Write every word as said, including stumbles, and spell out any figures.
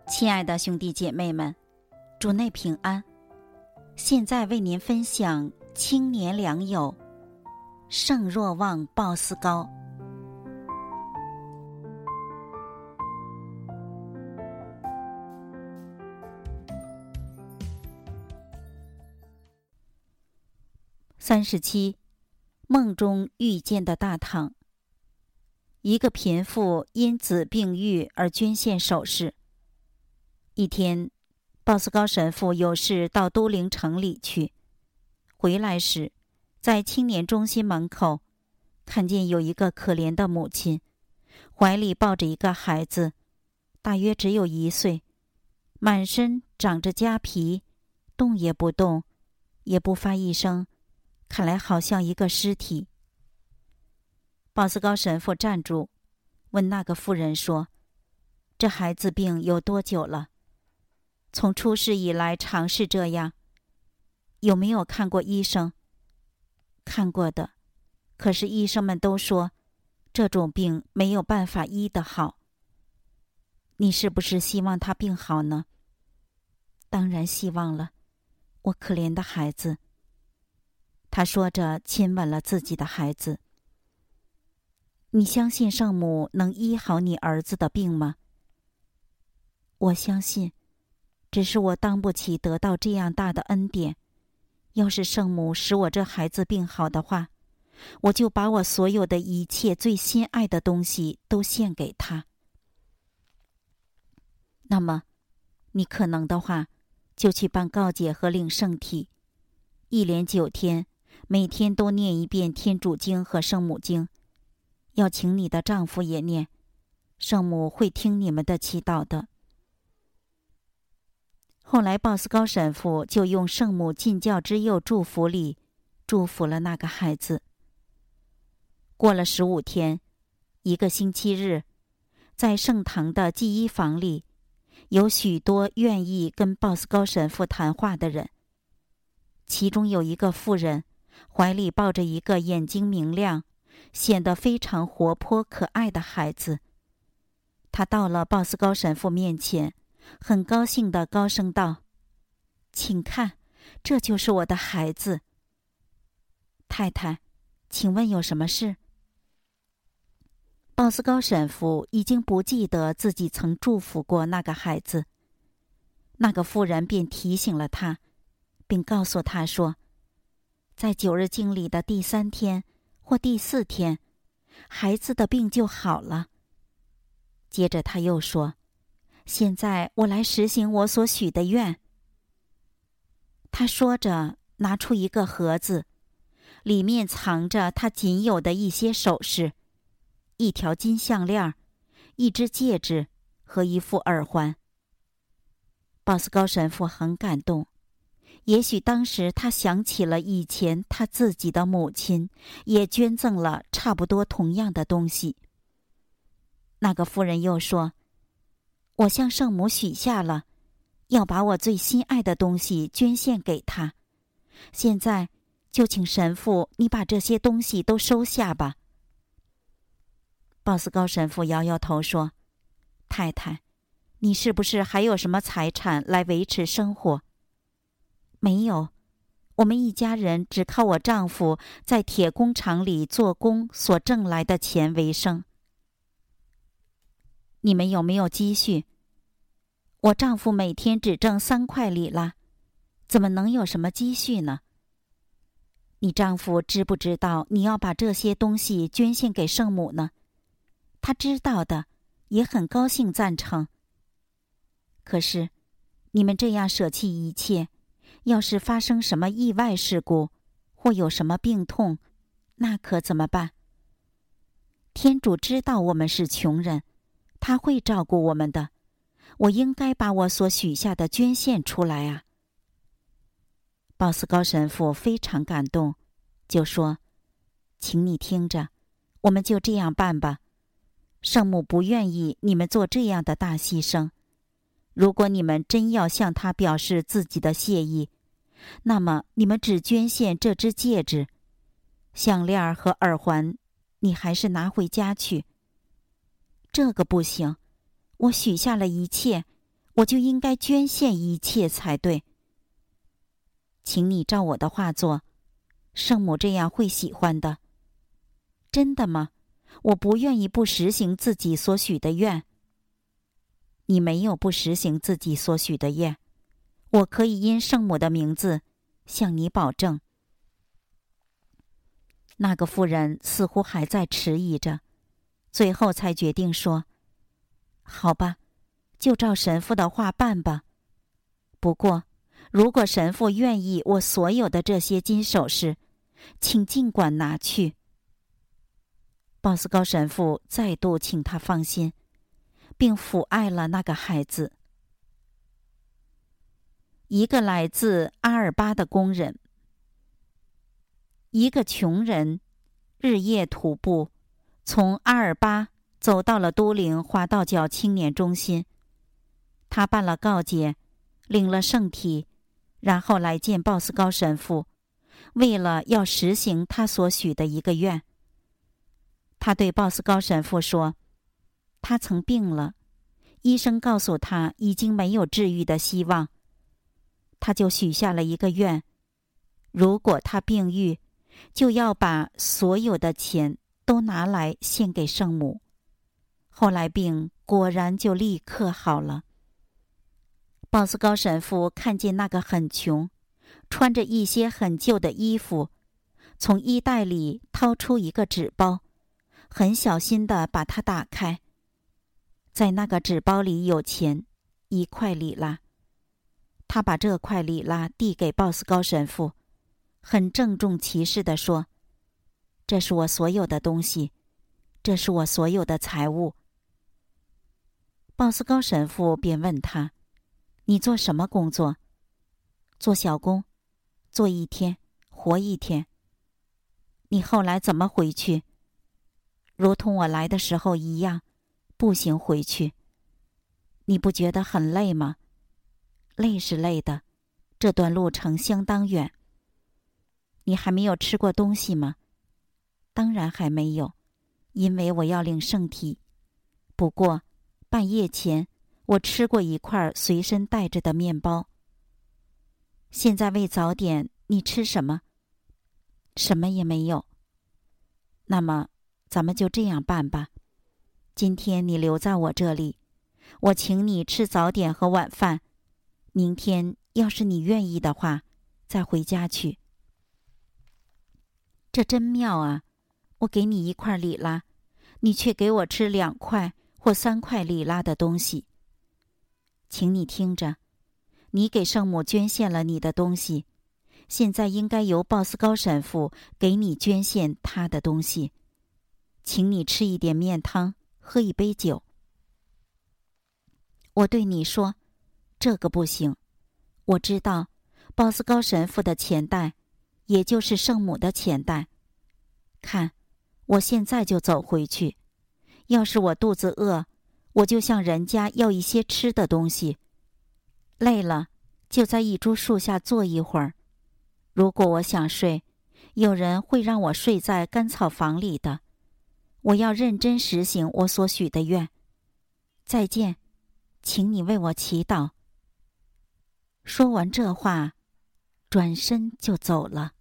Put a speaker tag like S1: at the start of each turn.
S1: 亲爱的兄弟姐妹们，主内平安。现在为您分享青年良友圣若望鲍斯高。三十七，梦中遇见的大堂。一个贫妇因子病愈而捐献首饰。一天，鲍斯高神父有事到都灵城里去，回来时，在青年中心门口，看见有一个可怜的母亲，怀里抱着一个孩子，大约只有一岁，满身长着痂皮，动也不动，也不发一声，看来好像一个尸体。鲍斯高神父站住，问那个妇人说：“这孩子病有多久了？从出世以来常是这样？有没有看过医生？”“看过的，可是医生们都说，这种病没有办法医得好。”“你是不是希望他病好呢？”“当然希望了，我可怜的孩子。”他说着亲吻了自己的孩子。“你相信圣母能医好你儿子的病吗？”“我相信，只是我当不起得到这样大的恩典。要是圣母使我这孩子病好的话，我就把我所有的一切最心爱的东西都献给他。”“那么，你可能的话，就去办告解和领圣体，一连九天，每天都念一遍天主经和圣母经，要请你的丈夫也念，圣母会听你们的祈祷的。”后来鲍斯高神父就用圣母进教之佑祝福礼祝福了那个孩子。过了十五天，一个星期日，在圣堂的祭衣房里，有许多愿意跟鲍斯高神父谈话的人。其中有一个妇人，怀里抱着一个眼睛明亮、显得非常活泼可爱的孩子。她到了鲍斯高神父面前，很高兴地高声道：“请看，这就是我的孩子。太太，请问有什么事？”鲍斯高神父已经不记得自己曾祝福过那个孩子。那个妇人便提醒了他，并告诉他说，在九日敬礼的第三天或第四天，孩子的病就好了。接着他又说：“现在我来实行我所许的愿。”他说着拿出一个盒子，里面藏着他仅有的一些首饰，一条金项链，一只戒指和一副耳环。鲍斯高神父很感动，也许当时他想起了以前他自己的母亲也捐赠了差不多同样的东西。那个妇人又说：“我向圣母许下了，要把我最心爱的东西捐献给她。现在就请神父你把这些东西都收下吧。”鲍斯高神父摇摇头说：“太太，你是不是还有什么财产来维持生活？”“没有，我们一家人只靠我丈夫在铁工厂里做工所挣来的钱为生。”“你们有没有积蓄？”“我丈夫每天只挣三块里拉，怎么能有什么积蓄呢？”“你丈夫知不知道你要把这些东西捐献给圣母呢？”“他知道的，也很高兴赞成。”“可是，你们这样舍弃一切，要是发生什么意外事故，或有什么病痛，那可怎么办？天主知道我们是穷人，他会照顾我们的。我应该把我所许下的捐献出来啊。”鲍斯高神父非常感动，就说：“请你听着，我们就这样办吧。圣母不愿意你们做这样的大牺牲。如果你们真要向她表示自己的谢意，那么你们只捐献这只戒指，项链和耳环，你还是拿回家去。”“这个不行，我许下了一切， 我就应该捐献一切才对。请你照我的话做，圣母这样会喜欢的。真的吗？我不愿意不实行自己所许的愿。你没有不实行自己所许的愿，我可以因圣母的名字向你保证。那个妇人似乎还在迟疑着，最后才决定说：好吧，就照神父的话办吧。不过，如果神父愿意我所有的这些金首饰，请尽管拿去。鲍斯高神父再度请他放心，并抚爱了那个孩子。一个来自阿尔巴的工人，一个穷人，日夜徒步，从阿尔巴走到了都灵华道教青年中心。他办了告解，领了圣体，然后来见鲍斯高神父，为了要实行他所许的一个愿。他对鲍斯高神父说，他曾病了，医生告诉他已经没有治愈的希望。他就许下了一个愿，如果他病愈，就要把所有的钱都拿来献给圣母。后来病果然就立刻好了。鲍斯高神父看见那个很穷，穿着一些很旧的衣服，从衣袋里掏出一个纸包，很小心地把它打开。在那个纸包里有钱，一块里拉。他把这块里拉递给鲍斯高神父，很郑重其事地说：这是我所有的东西，这是我所有的财物。鲍斯高神父便问他：你做什么工作？做小工，做一天，活一天。你后来怎么回去？如同我来的时候一样，步行回去。你不觉得很累吗？累是累的，这段路程相当远。你还没有吃过东西吗？当然还没有，因为我要领圣体。不过，半夜前我吃过一块随身带着的面包。现在为早点，你吃什么？什么也没有。那么，咱们就这样办吧。今天你留在我这里，我请你吃早点和晚饭。明天要是你愿意的话，再回家去。这真妙啊！我给你一块里拉，你却给我吃两块或三块里拉的东西。请你听着，你给圣母捐献了你的东西，现在应该由鲍斯高神父给你捐献他的东西。请你吃一点面汤，喝一杯酒。我对你说，这个不行。我知道，鲍斯高神父的钱袋，也就是圣母的钱袋。看，我现在就走回去。要是我肚子饿，我就向人家要一些吃的东西。累了，就在一株树下坐一会儿。如果我想睡，有人会让我睡在干草房里的。我要认真实行我所许的愿。再见，请你为我祈祷。说完这话，转身就走了。